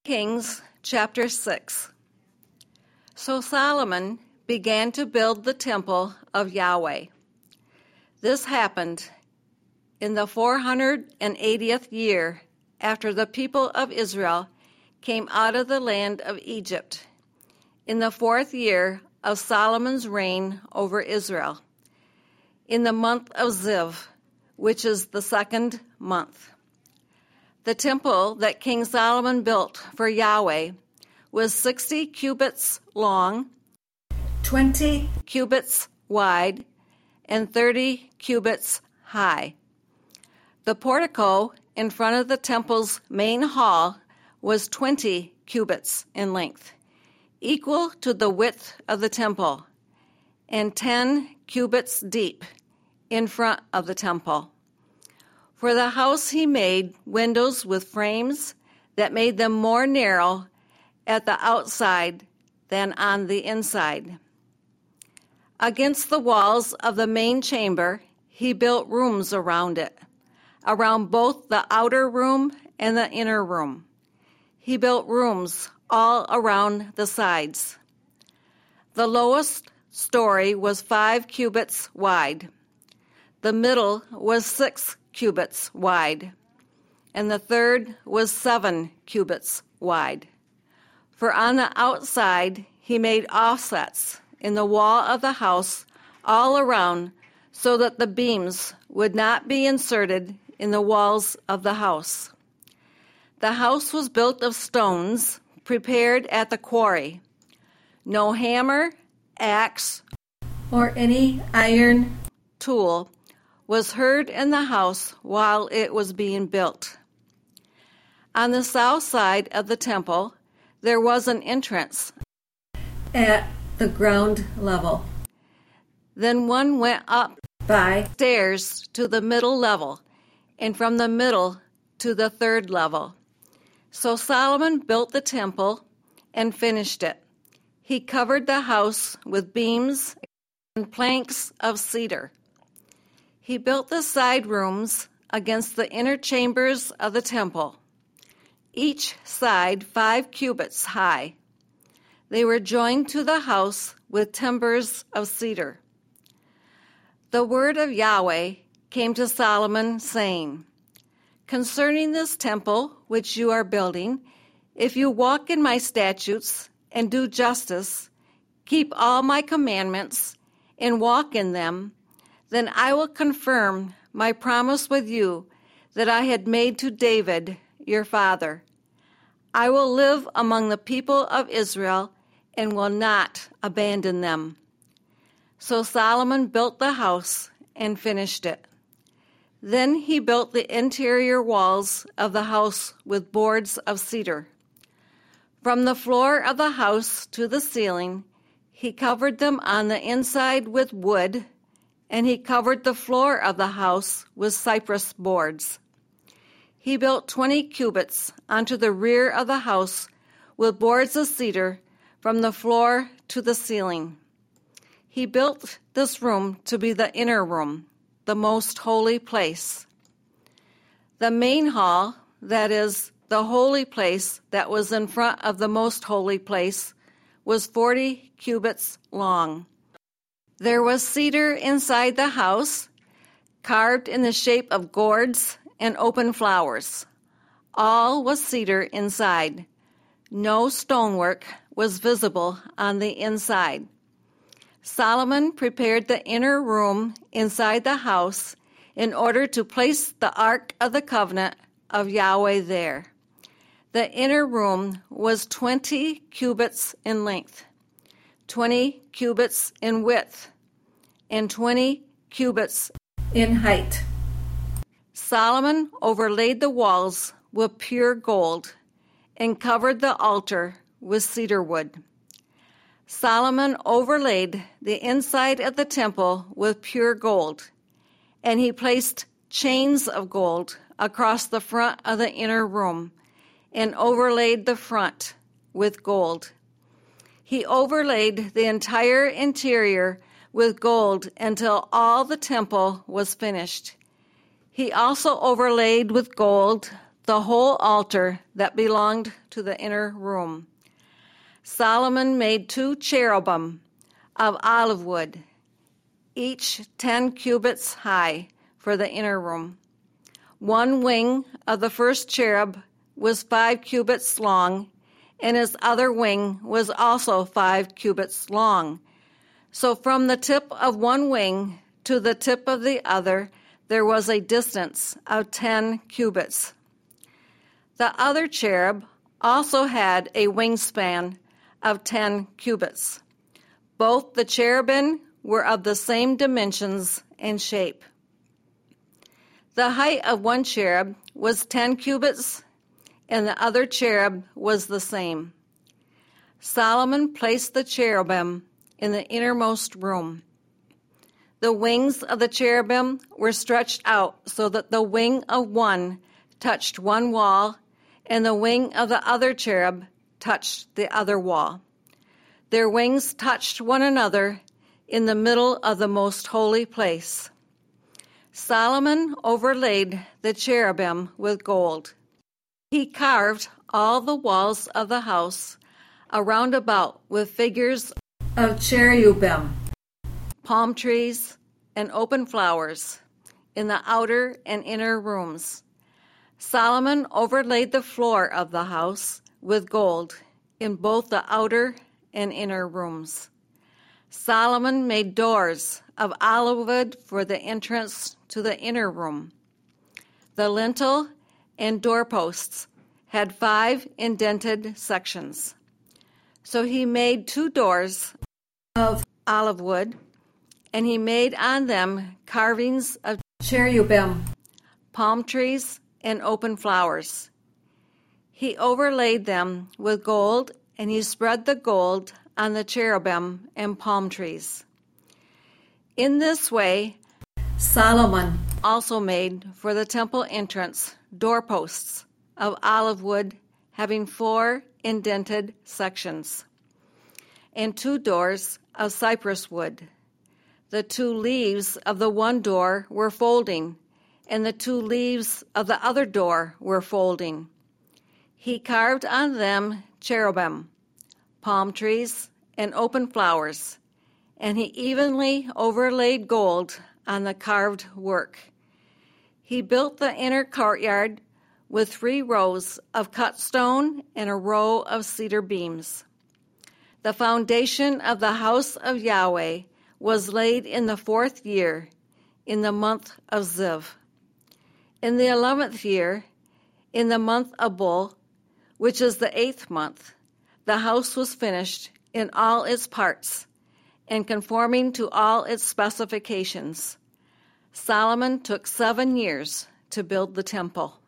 Kings chapter 6. So Solomon began to build the temple of Yahweh. This happened in the 480th year after the people of Israel came out of the land of Egypt, in the 4th year of Solomon's reign over Israel, in the month of Ziv, which is the 2nd month. The temple that King Solomon built for Yahweh was 60 cubits long, 20 cubits wide, and 30 cubits high. The portico in front of the temple's main hall was 20 cubits in length, equal to the width of the temple, and 10 cubits deep in front of the temple. For the house he made windows with frames that made them more narrow at the outside than on the inside. Against the walls of the main chamber, he built rooms around it, around both the outer room and the inner room. He built rooms all around the sides. The lowest story was 5 cubits wide. The middle was 6 cubits wide, and the third was 7 cubits wide. For on the outside he made offsets in the wall of the house all around, so that the beams would not be inserted in the walls of the house. The house was built of stones prepared at the quarry. No hammer, axe, or any iron tool was heard in the house while it was being built. On the south side of the temple, there was an entrance at the ground level. Then one went up by stairs to the middle level, and from the middle to the 3rd level. So Solomon built the temple and finished it. He covered the house with beams and planks of cedar. He built the side rooms against the inner chambers of the temple, each side 5 cubits high. They were joined to the house with timbers of cedar. The word of Yahweh came to Solomon, saying, "Concerning this temple which you are building, if you walk in my statutes and do justice, keep all my commandments, and walk in them, then I will confirm my promise with you that I had made to David, your father. I will live among the people of Israel and will not abandon them." So Solomon built the house and finished it. Then he built the interior walls of the house with boards of cedar. From the floor of the house to the ceiling, he covered them on the inside with wood, and he covered the floor of the house with cypress boards. He built 20 cubits onto the rear of the house with boards of cedar from the floor to the ceiling. He built this room to be the inner room, the most holy place. The main hall, that is, the holy place that was in front of the most holy place, was 40 cubits long. There was cedar inside the house, carved in the shape of gourds and open flowers. All was cedar inside. No stonework was visible on the inside. Solomon prepared the inner room inside the house in order to place the Ark of the Covenant of Yahweh there. The inner room was 20 cubits in length, 20 cubits in width, and 20 cubits in height. Solomon overlaid the walls with pure gold and covered the altar with cedar wood. Solomon overlaid the inside of the temple with pure gold, and he placed chains of gold across the front of the inner room and overlaid the front with gold. He overlaid the entire interior with gold until all the temple was finished. He also overlaid with gold the whole altar that belonged to the inner room. Solomon made 2 cherubim of olive wood, each 10 cubits high, for the inner room. One wing of the first cherub was 5 cubits long, and his other wing was also 5 cubits long. So from the tip of one wing to the tip of the other, there was a distance of 10 cubits. The other cherub also had a wingspan of 10 cubits. Both the cherubim were of the same dimensions and shape. The height of one cherub was 10 cubits, and the other cherub was the same. Solomon placed the cherubim in the innermost room. The wings of the cherubim were stretched out so that the wing of one touched one wall, and the wing of the other cherub touched the other wall. Their wings touched one another in the middle of the most holy place. Solomon overlaid the cherubim with gold. He carved all the walls of the house around about with figures of cherubim, palm trees, and open flowers in the outer and inner rooms. Solomon overlaid the floor of the house with gold in both the outer and inner rooms. Solomon made doors of olive wood for the entrance to the inner room. The lintel and doorposts had 5 indented sections. So he made 2 doors of olive wood, and he made on them carvings of cherubim, palm trees, and open flowers. He overlaid them with gold, and he spread the gold on the cherubim and palm trees. In this way, Solomon also made for the temple entrance doorposts of olive wood having 4 indented sections, and 2 doors of cypress wood. The 2 leaves of the one door were folding, and the 2 leaves of the other door were folding. He carved on them cherubim, palm trees, and open flowers, and he evenly overlaid gold on the carved work. He built the inner courtyard with 3 rows of cut stone and a row of cedar beams. The foundation of the house of Yahweh was laid in the 4th year, in the month of Ziv. In the 11th year, in the month of Bul, which is the 8th month, the house was finished in all its parts and conforming to all its specifications. Solomon took 7 years to build the temple.